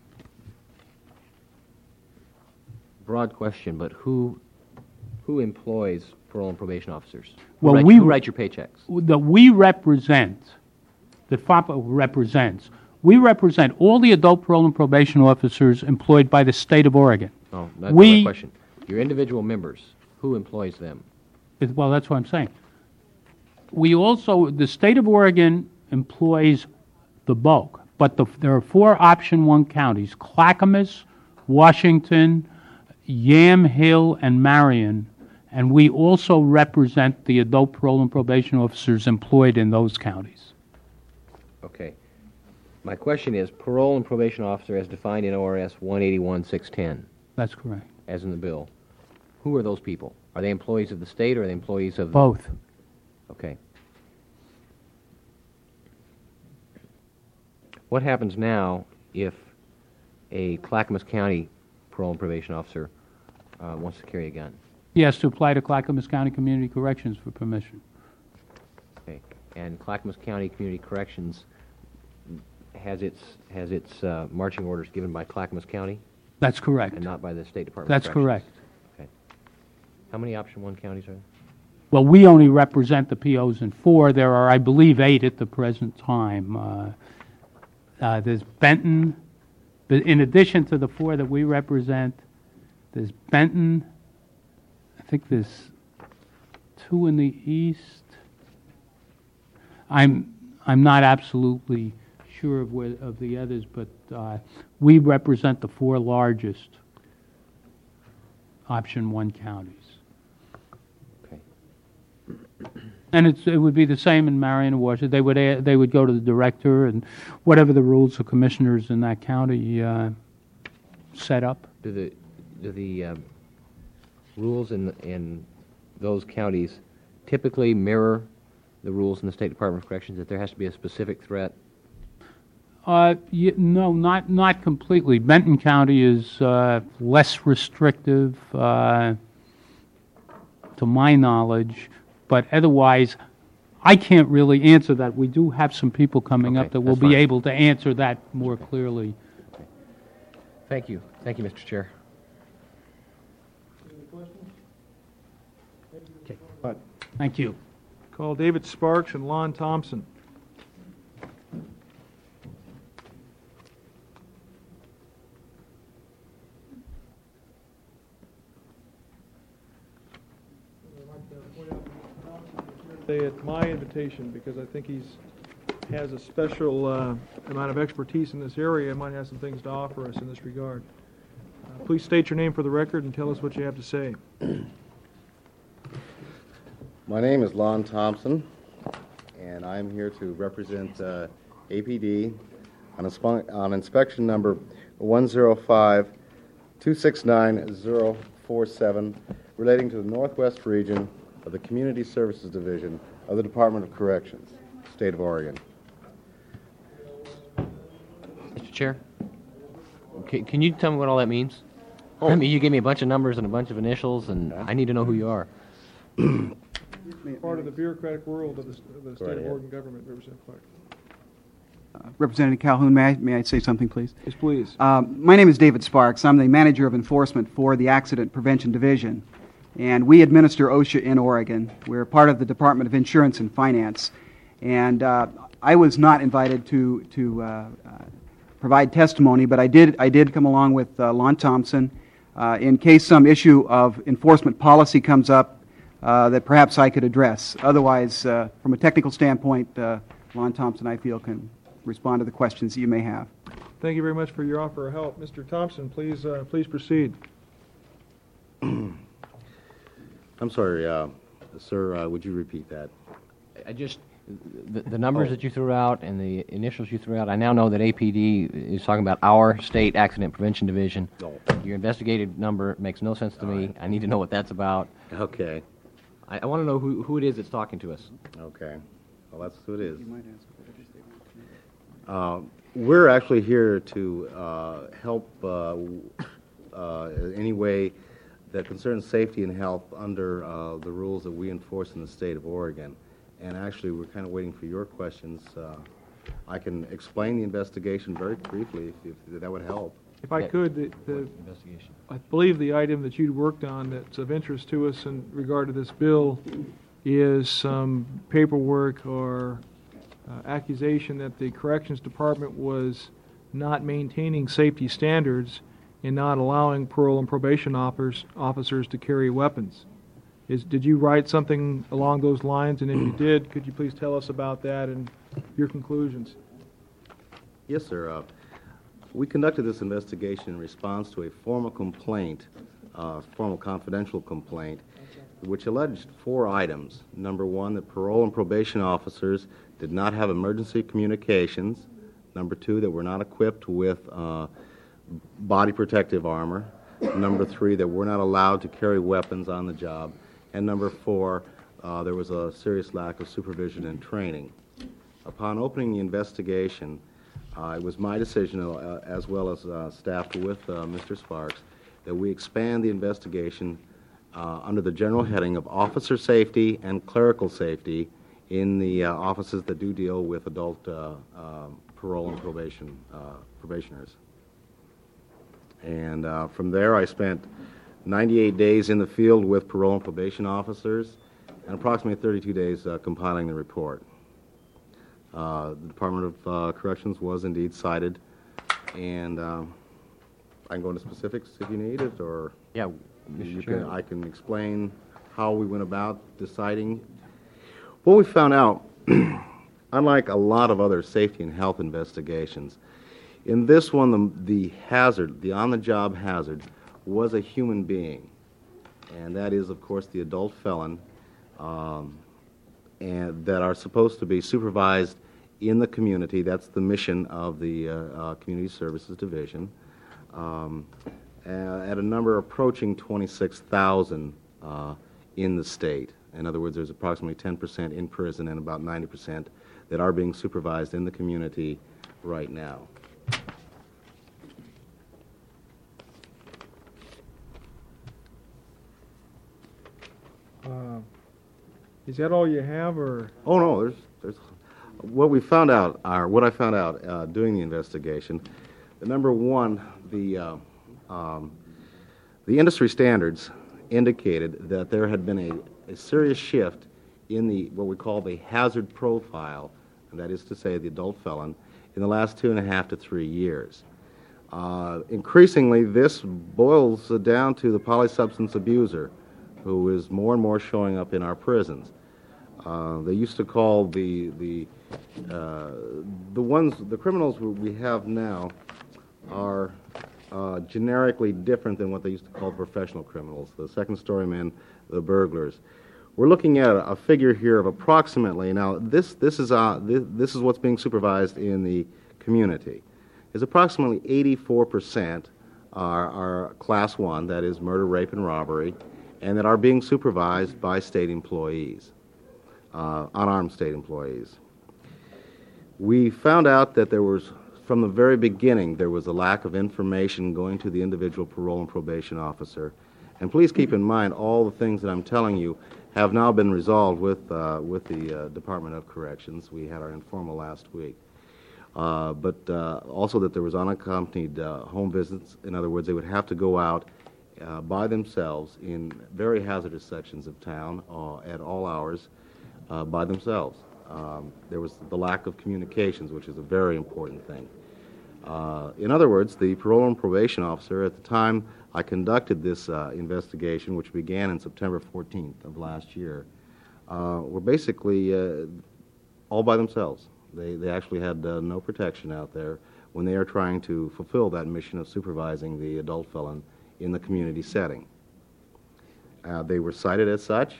Broad question, but who employs parole and probation officers? Who write your paychecks? That we represent, that FAPO represents, we represent all the adult parole and probation officers employed by the state of Oregon. Oh, that's my question. Your individual members, who employs them? Well, that's what I'm saying. We also, the state of Oregon employs the bulk, but there are 4 option 1 counties, Clackamas, Washington, Yamhill, and Marion, And we also represent the adult parole and probation officers employed in those counties. Okay. My question is, parole and probation officer as defined in ORS 181-610, That's correct. as in the bill. Who are those people? Are they employees of the state or are they employees of... Both. Okay. What happens now if a Clackamas County parole and probation officer wants to carry a gun? He has to apply to Clackamas County Community Corrections for permission. Okay. And Clackamas County Community Corrections has its marching orders given by Clackamas County That's correct. and not by the State Department That's of Corrections? correct. Okay. How many Option 1 counties are there? Well, we only represent the POs in 4. There are, I believe, 8 at the present time. There's Benton. But in addition to the 4 that we represent, there's Benton. I think there's 2 in the east. I'm not absolutely sure of the others, but we represent the 4 largest Option 1 counties. Okay. And it would be the same in Marion and Washington. They would go to the director and whatever the rules of commissioners in that county set up. Do the rules in those counties typically mirror the rules in the State Department of Corrections, that there has to be a specific threat? No, not completely. Benton County is less restrictive, to my knowledge, but otherwise, I can't really answer that. We do have some people coming up that will that's be fine. able to answer that more clearly. Thank you. Thank you, Mr. Chair. Thank you. Call David Sparks and Lon Thompson. At my invitation, because I think has a special amount of expertise in this area and might have some things to offer us in this regard. Please state your name for the record and tell us what you have to say. My name is Lon Thompson, and I'm here to represent APD on inspection number 105-269-047 relating to the Northwest region of the Community Services Division of the Department of Corrections, State of Oregon. Mr. Chair, can you tell me what all that means? I mean, you gave me a bunch of numbers and a bunch of initials, and I need to know who you are. Part of the bureaucratic world of the State of ahead. Oregon government, Representative Clark. Representative Calhoun, may I say something, please? Yes, please. My name is David Sparks. I'm the Manager of Enforcement for the Accident Prevention Division, and we administer OSHA in Oregon. We're part of the Department of Insurance and Finance, and I was not invited to provide testimony, but I did come along with Lon Thompson in case some issue of enforcement policy comes up that perhaps I could address. Otherwise, from a technical standpoint, Lon Thompson, I feel, can respond to the questions that you may have. Thank you very much for your offer of help. Mr. Thompson, please proceed. I'm sorry, sir, would you repeat that? The numbers that you threw out and the initials you threw out, I now know that APD is talking about our state accident prevention division. No. Your investigative number makes no sense to me. I need to know what that's about. Okay, I want to know who it is that's talking to us. okay. Well, that's who it is. We're actually here to help any way that concerns safety and health under the rules that we enforce in the state of Oregon. And actually, we're kind of waiting for your questions. I can explain the investigation very briefly if that would help. If I could, Investigation. I believe the item that you'd worked on that's of interest to us in regard to this bill is some paperwork or accusation that the Corrections Department was not maintaining safety standards in not allowing parole and probation officers to carry weapons. Did you write something along those lines? And if you did, could you please tell us about that and your conclusions? Yes, sir. We conducted this investigation in response to a formal complaint, formal confidential complaint, which alleged 4 items. Number 1, that parole and probation officers did not have emergency communications. Number 2, that were not equipped with body protective armor. Number 3, that we're not allowed to carry weapons on the job. And number 4, there was a serious lack of supervision and training. Upon opening the investigation, it was my decision, as well as staffed with Mr. Sparks, that we expand the investigation under the general heading of officer safety and clerical safety in the offices that do deal with adult parole and probationers. And from there, I spent 98 days in the field with parole and probation officers, and approximately 32 days compiling the report. The Department of Corrections was indeed cited, and I can go into specifics if you need it, or Yeah, I can explain how we went about deciding. What we found out, unlike a lot of other safety and health investigations, in this one, the hazard, the on-the-job hazard, was a human being, and that is, of course, the adult felon, and that are supposed to be supervised in the community. That's the mission of the Community Services Division, at a number approaching 26,000 in the state. In other words, there's approximately 10% in prison and about 90% that are being supervised in the community right now. Is that all you have, or? Oh no, there's what we found out, or what I found out doing the investigation. Number one, the industry standards indicated that there had been a serious shift in the what we call the hazard profile, and that is to say the adult felon, in the last 2.5 to 3 years. Increasingly, this boils down to the polysubstance abuser, who is more and more showing up in our prisons. They used to call the criminals we have now are generically different than what they used to call professional criminals, the second-story men, the burglars. We're looking at a figure here of approximately, now this is what's being supervised in the community, is approximately 84% are class 1, that is murder, rape, and robbery, and that are being supervised by state employees, unarmed state employees. We found out that there was, from the very beginning, there was a lack of information going to the individual parole and probation officer. And please keep in mind, all the things that I'm telling you have now been resolved with the Department of Corrections. We had our informal last week. But also that there was unaccompanied home visits. In other words, they would have to go out by themselves in very hazardous sections of town at all hours by themselves. There was the lack of communications, which is a very important thing. In other words, the parole and probation officer, at the time I conducted this investigation, which began in September 14th of last year, were basically all by themselves. They actually had no protection out there when they are trying to fulfill that mission of supervising the adult felon in the community setting. They were cited as such,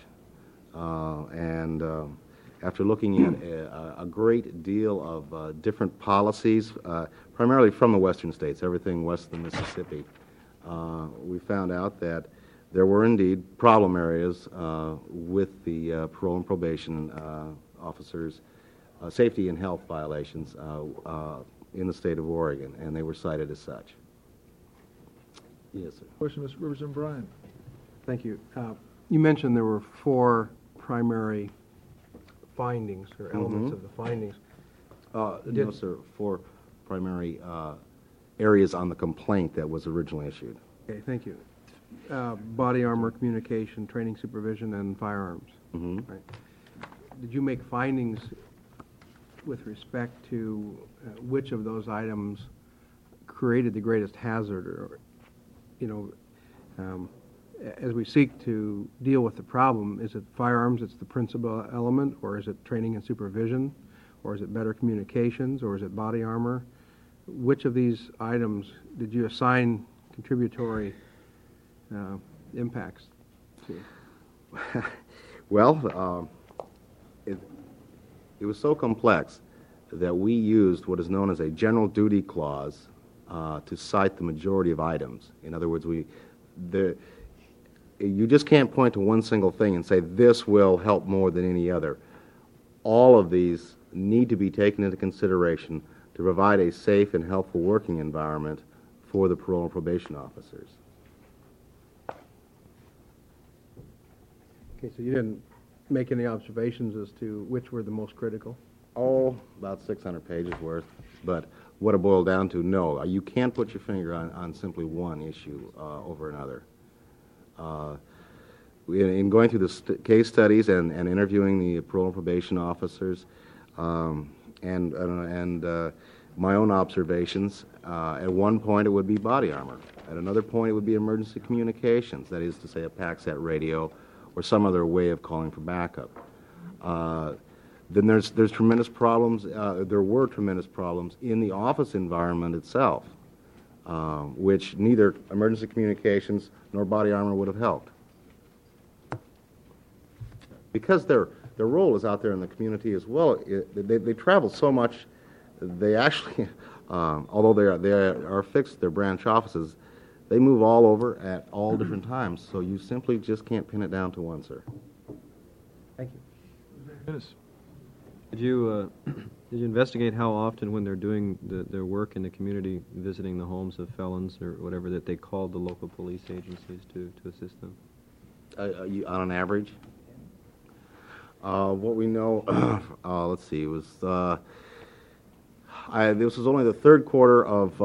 and after looking at a great deal of different policies, primarily from the western states, everything west of the Mississippi, we found out that there were indeed problem areas with the parole and probation officers' safety and health violations in the state of Oregon, and they were cited as such. Yes, sir. Question, Mr. Representative Bryan. Thank you. You mentioned there were 4 primary findings or elements of the findings. No, sir. 4 primary areas on the complaint that was originally issued. Okay, thank you. Body armor, communication, training, supervision, and firearms. Mm-hmm. Right. Did you make findings with respect to which of those items created the greatest hazard, or, as we seek to deal with the problem, is it firearms that's the principal element, or is it training and supervision, or is it better communications, or is it body armor? Which of these items did you assign contributory impacts to? Well, it was so complex that we used what is known as a general duty clause to cite the majority of items. In other words, you just can't point to one single thing and say this will help more than any other. All of these need to be taken into consideration to provide a safe and helpful working environment for the parole and probation officers. Okay, so you didn't make any observations as to which were the most critical? Oh, about 600 pages worth. But what it boiled down to, no, you can't put your finger on simply one issue over another. In going through the case studies and interviewing the parole and probation officers and my own observations, at one point it would be body armor. At another point it would be emergency communications, that is to say a PAC-set radio or some other way of calling for backup. Then there's tremendous problems. There were tremendous problems in the office environment itself, which neither emergency communications nor body armor would have helped. Because their role is out there in the community as well, they travel so much, they actually, although they are fixed, their branch offices, they move all over at all different times, so you simply just can't pin it down to one, sir. Thank you. Dennis. Did you investigate how often, when they're doing their work in the community, visiting the homes of felons or whatever, that they called the local police agencies to assist them? On an average? What we know, let's see, it was this was only the third quarter of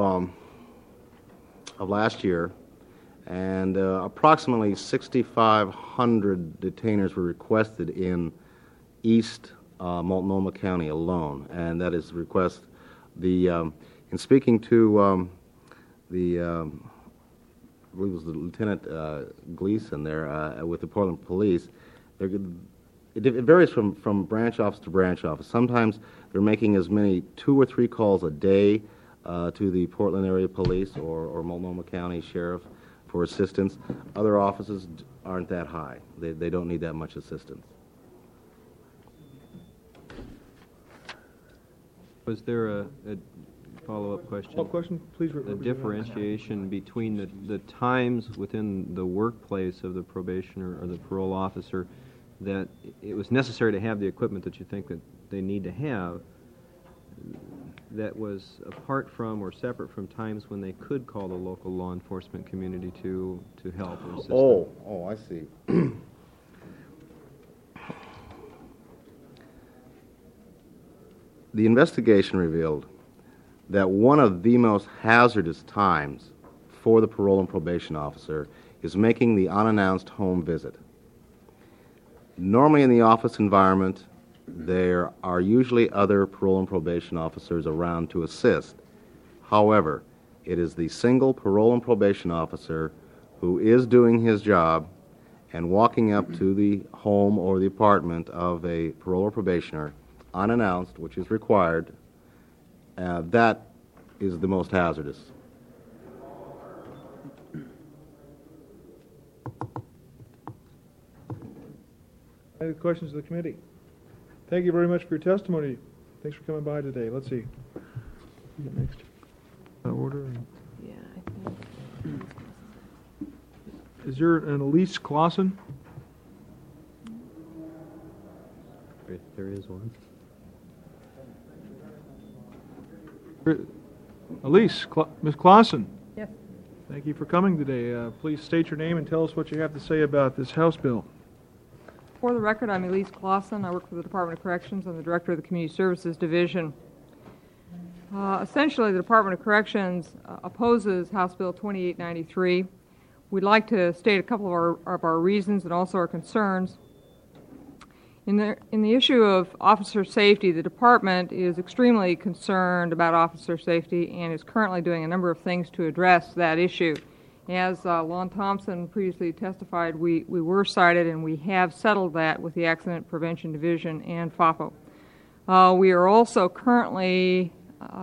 last year, and approximately 6,500 detainers were requested in East Multnomah County alone, and that is request. In speaking to I believe it was the Lieutenant Gleason there with the Portland Police, it varies from branch office to branch office. Sometimes they're making as many 2 or 3 calls a day to the Portland area police or Multnomah County Sheriff for assistance. Other offices aren't that high. They don't need that much assistance. Was there a follow-up question? Follow-up question, please. The differentiation between the times within the workplace of the probationer or the parole officer that it was necessary to have the equipment that you think that they need to have, that was apart from or separate from times when they could call the local law enforcement community to help or assist them? Oh, I see. The investigation revealed that one of the most hazardous times for the parole and probation officer is making the unannounced home visit. Normally in the office environment, there are usually other parole and probation officers around to assist. However, it is the single parole and probation officer who is doing his job and walking up to the home or the apartment of a parole or probationer unannounced, which is required. That is the most hazardous. Any questions of the committee? Thank you very much for your testimony. Thanks for coming by today. Let's see. Next. Order. Yeah, I think. Is there an Elise Clausen? There is one. Elise, Ms. Clausen. Yes. Thank you for coming today. Please state your name and tell us what you have to say about this House bill. For the record, I'm Elise Clausen. I work for the Department of Corrections. I'm the Director of the Community Services Division. Essentially, the Department of Corrections opposes House Bill 2893. We'd like to state a couple of our reasons and also our concerns. In the issue of officer safety, the Department is extremely concerned about officer safety and is currently doing a number of things to address that issue. As Lon Thompson previously testified, we were cited and we have settled that with the Accident Prevention Division and FAFO. We are also currently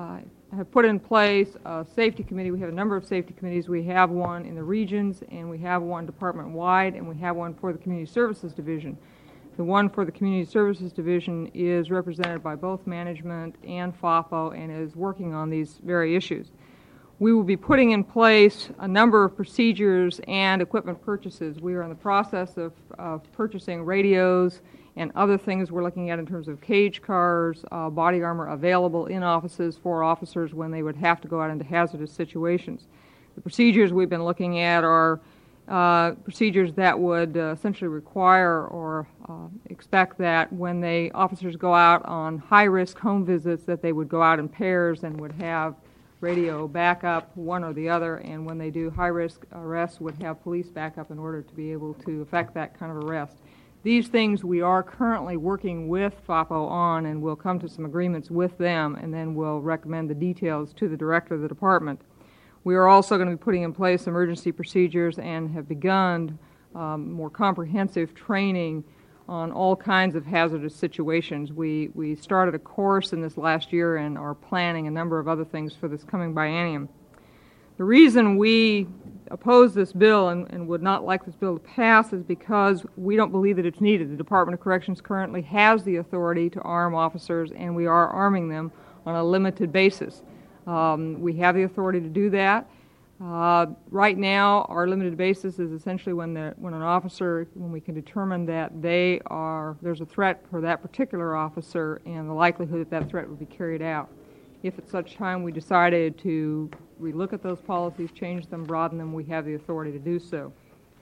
have put in place a safety committee. We have a number of safety committees. We have one in the regions, and we have one department-wide, and we have one for the Community Services Division. The one for the Community Services Division is represented by both management and FAPO and is working on these very issues. We will be putting in place a number of procedures and equipment purchases. We are in the process of purchasing radios and other things we're looking at in terms of cage cars, body armor available in offices for officers when they would have to go out into hazardous situations. The procedures we've been looking at are procedures that would essentially require or expect that when officers go out on high-risk home visits that they would go out in pairs and would have radio backup, one or the other, and when they do high-risk arrests would have police backup in order to be able to effect that kind of arrest. These things we are currently working with FAPO on, and we'll come to some agreements with them, and then we'll recommend the details to the director of the department. We are also going to be putting in place emergency procedures and have begun more comprehensive training on all kinds of hazardous situations. We started a course in this last year and are planning a number of other things for this coming biennium. The reason we oppose this bill and would not like this bill to pass is because we don't believe that it's needed. The Department of Corrections currently has the authority to arm officers, and we are arming them on a limited basis. We have the authority to do that. Right now, our limited basis is essentially when we can determine that there's a threat for that particular officer and the likelihood that threat will be carried out. If at such time we decided to relook at those policies, change them, broaden them, we have the authority to do so.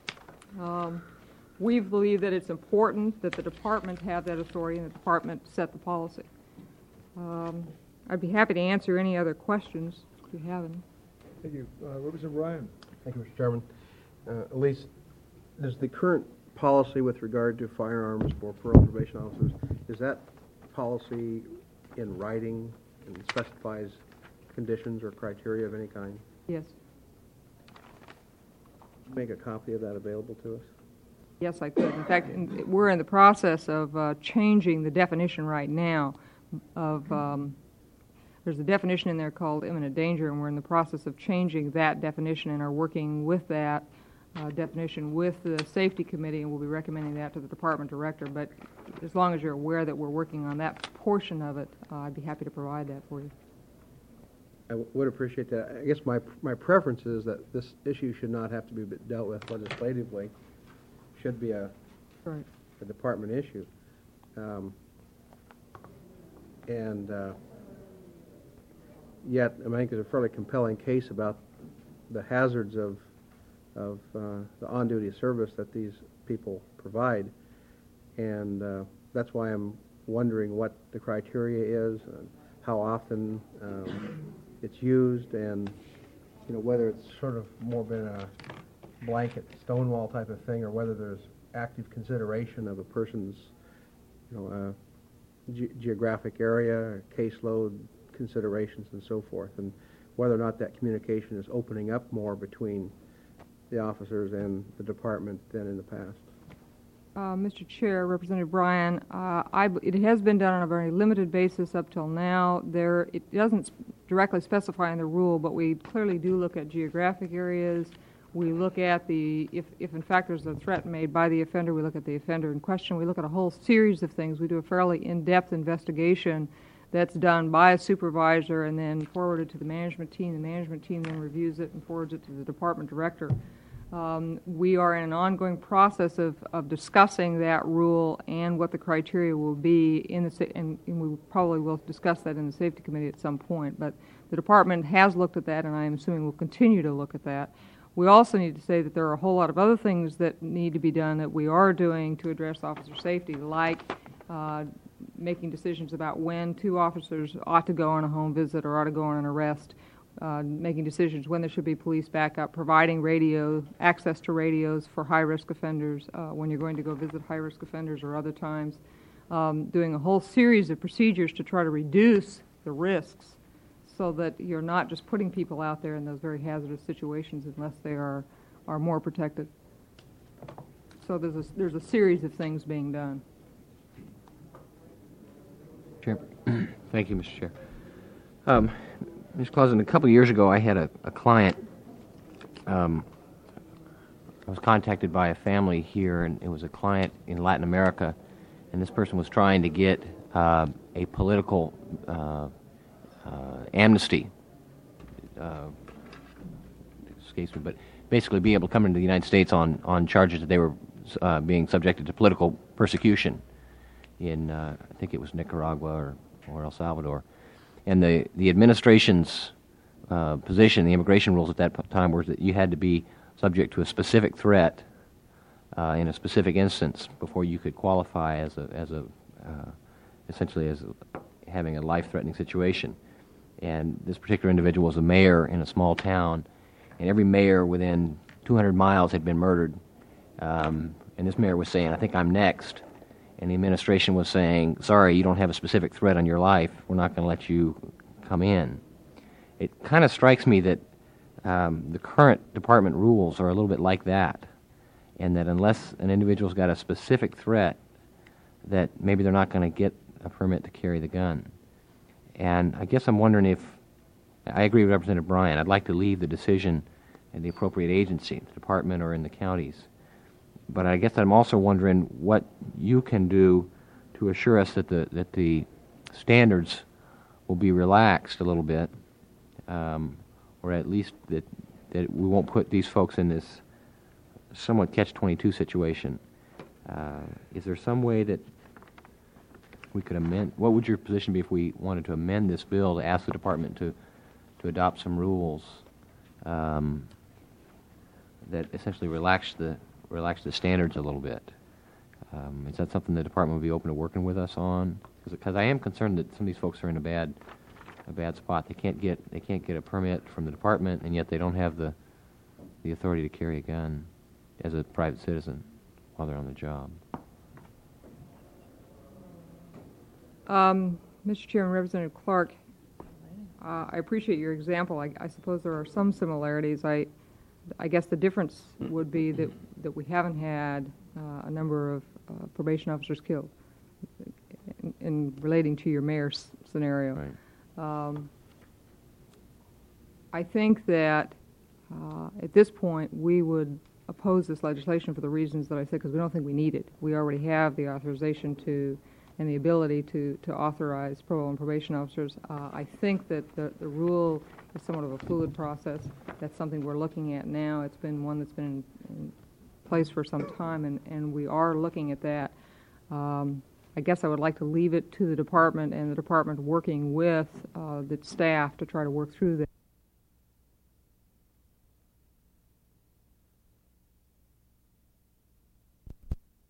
We believe that it's important that the department have that authority and the department set the policy. I'd be happy to answer any other questions if you have any. Thank you. Representative Ryan. Thank you, Mr. Chairman. Elise, does the current policy with regard to firearms for parole probation officers, is that policy in writing and specifies conditions or criteria of any kind? Yes. Make a copy of that available to us? Yes, I could. In fact, we're in the process of changing the definition right now of there's a definition in there called imminent danger, and we're in the process of changing that definition and are working with that definition with the safety committee, and we'll be recommending that to the department director. But as long as you're aware that we're working on that portion of it, I'd be happy to provide that for you. I would appreciate that. I guess my preference is that this issue should not have to be dealt with legislatively. Should be a department issue. Yet, I think there's a fairly compelling case about the hazards of the on-duty service that these people provide, and that's why I'm wondering what the criteria is, and how often it's used, and whether it's sort of more been a blanket stonewall type of thing, or whether there's active consideration of a person's geographic area, caseload considerations, and so forth, and whether or not that communication is opening up more between the officers and the department than in the past. Mr. Chair, Representative Bryan, it has been done on a very limited basis up till now. It doesn't directly specify in the rule, but we clearly do look at geographic areas. We look at if in fact there's a threat made by the offender, we look at the offender in question. We look at a whole series of things. We do a fairly in-depth investigation that's done by a supervisor and then forwarded to the management team. The management team then reviews it and forwards it to the department director. We are in an ongoing process of discussing that rule and what the criteria will be and we probably will discuss that in the safety committee at some point. But the department has looked at that, and I am assuming will continue to look at that. We also need to say that there are a whole lot of other things that need to be done that we are doing to address officer safety, like making decisions about when two officers ought to go on a home visit or ought to go on an arrest, making decisions when there should be police backup, providing access to radios for high-risk offenders when you're going to go visit high-risk offenders or other times, doing a whole series of procedures to try to reduce the risks so that you're not just putting people out there in those very hazardous situations unless they are more protected. So there's a series of things being done. Chair. Thank you, Mr. Chair. Mr. Clausen, a couple of years ago, I had a client. I was contacted by a family here, and it was a client in Latin America, and this person was trying to get a political amnesty. Escapes me, but basically be able to come into the United States on charges that they were being subjected to political persecution in, I think it was Nicaragua or El Salvador. And the administration's position, the immigration rules at that time, were that you had to be subject to a specific threat in a specific instance before you could qualify as essentially as having a life-threatening situation. And this particular individual was a mayor in a small town, and every mayor within 200 miles had been murdered. And this mayor was saying, I think I'm next. And the administration was saying, sorry, you don't have a specific threat on your life. We're not going to let you come in. It kind of strikes me that the current department rules are a little bit like that, and that unless an individual's got a specific threat, that maybe they're not going to get a permit to carry the gun. And I guess I'm wondering if, I agree with Representative Bryan, I'd like to leave the decision in the appropriate agency, the department or in the counties. But I guess I'm also wondering what you can do to assure us that the standards will be relaxed a little bit, or at least that we won't put these folks in this somewhat catch-22 situation. Is there some way that we could amend? What would your position be if we wanted to amend this bill to ask the department to adopt some rules that essentially relax the standards a little bit? Is that something the department would be open to working with us on? Because I am concerned that some of these folks are in a bad spot. They can't get a permit from the department, and yet they don't have the authority to carry a gun as a private citizen while they're on the job. Mr. Chairman, Representative Clark, I appreciate your example. I suppose there are some similarities. I guess the difference would be that we haven't had a number of probation officers killed in relating to your mayor's scenario. Right. I think that at this point we would oppose this legislation for the reasons that I said, because we don't think we need it. We already have the authorization and the ability to authorize parole and probation officers. I think that the rule is somewhat of a fluid process. That's something we're looking at now. It's been one that's been in place for some time, and we are looking at that. I guess I would like to leave it to the department and the department working with the staff to try to work through that.